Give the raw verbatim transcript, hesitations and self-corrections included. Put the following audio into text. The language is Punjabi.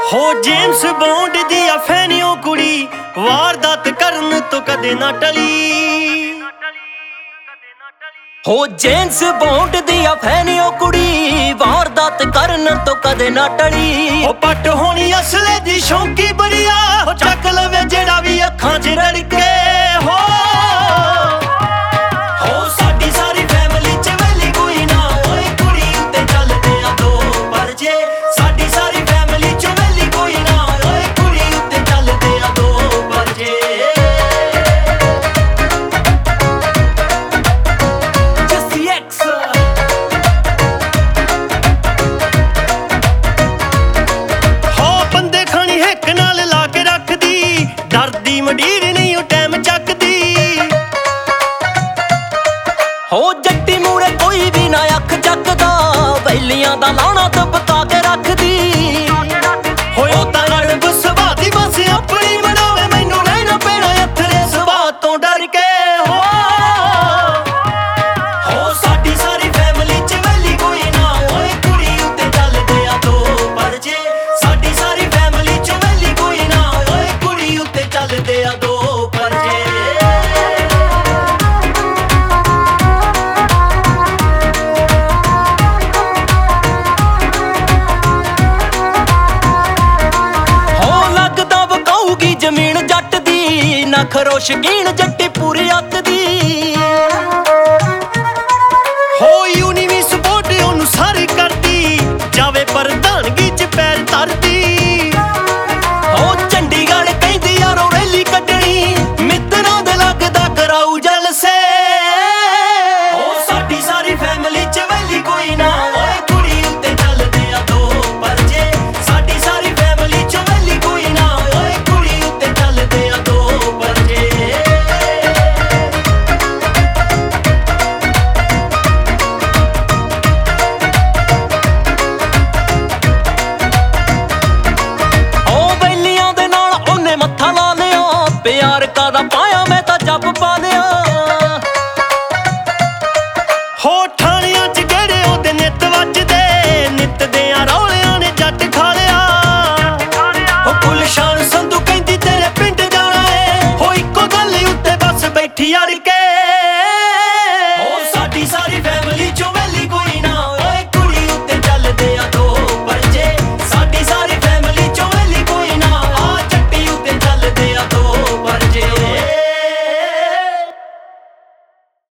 ਹੋ ਜੇਮਸ ਬੌਂਡ ਦੀ ਆ ਫੈਨਿਓ ਕੁੜੀ, ਵਾਰਦਾਤ ਕਰਨ ਤੋਂ ਕਦੇ ਨਾ ਟਲੀ। ਹੋ ਜੇਮਸ ਬੌਂਡ ਦੀ ਆ ਫੈਨਿਓ ਕੁੜੀ, ਵਾਰਦਾਤ ਕਰਨ ਤੋਂ ਕਦੇ ਨਾ ਟਲੀ। ਹੋ ਪੱਟ ਹੋਣੀ ਅਸਲੇ ਦੀ ਸ਼ੌਂਕੀ ਬੜੀਆ, ਹੋ ਚੱਕ ਲਵੇ ਜਿਹੜਾ ਵੀ ਅੱਖਾਂ 'ਚ ਰੜਕੇ। ਹੋ ਹੋ ਸਾਡੀ ਸਾਰੀ ਫੈਮਿਲੀ 'ਚ ਵੈਲੀ ਕੋਈ ਨਾ, ਓਏ ਕੁੜੀ ਉੱਤੇ ਚੱਲਦੇ ਆ ਦੋ ਪਰਜੇ। ਸਾਡੀ ਸਾਰੀ ਫੈਮਿਲੀ 'ਚ ਵੈਲੀ ਕੋਈ ਨਾ, ਓਏ ਕੁੜੀ ਉੱਤੇ ਚੱਲਦੇ ਆ ਦੋ ਪਰਜੇ। ਡਰਦੀ ਮੰਡੀਰ ਨਹੀਂ ਉਹ ਟਾਈਮ ਚੱਕਦੀ। ਹੋ ਜੱਟੀ ਮੂਰੇ ਕੋਈ ਵੀ ਨਾ ਅੱਖ ਚੱਕਦਾ, ਵੈਲੀਆਂ ਦਾ ਲਾਉਣਾ ਦਬਕਾ ਕੇ ਰੱਖਦੀ। ਹੋਏ ਉਹ ਤਾਂ ਅੜਬ ਸੁਭਾਅ ਦੀ, ਬਸ ਆਪਣੀ ਬਣਾਵੇ, ਮੈਨੂੰ ਰਹਿਣਾ ਪੈਣਾ ਅਥਰੇ ਸੁਭਾਅ ਤੋਂ ਡਰ ਕੇ। ਹੋ ਹੋ ਸਾਡੀ ਸਾਰੀ ਫੈਮਿਲੀ 'ਚ ਵੈਲੀ ਕੋਈ ਨਾ, ਓਏ ਕੁੜੀ ਉੱਤੇ ਚੱਲਦੇ ਆ ਦੋ ਪਰਜੇ। ਸਾਡੀ ਸਾਰੀ ਫੈਮਿਲੀ 'ਚ ਵੈਲੀ ਕੋਈ ਨਾ, ਓਏ ਕੁੜੀ ਉੱਤੇ ਚੱਲਦੇ ਆ ਦੋ ਪਰਜੇ। ਜ਼ਮੀਨ ਜੱਟ ਦੀ ਨਖਰੋ ਸ਼ਕੀਨ, ਜੱਟੀ ਪੂਰੀ ਅੱਤ ਦੀ। ਹੋ ਯੂਨੀ ਵੀ ਸਪੋਰਟ ਉਹਨੂੰ ਸਾਰੀ ਕਰਦੀ, ਜਾਵੇ ਪ੍ਰਧਾਨਗੀ 'ਚ ਪੈਰ ਧਰਦੀ।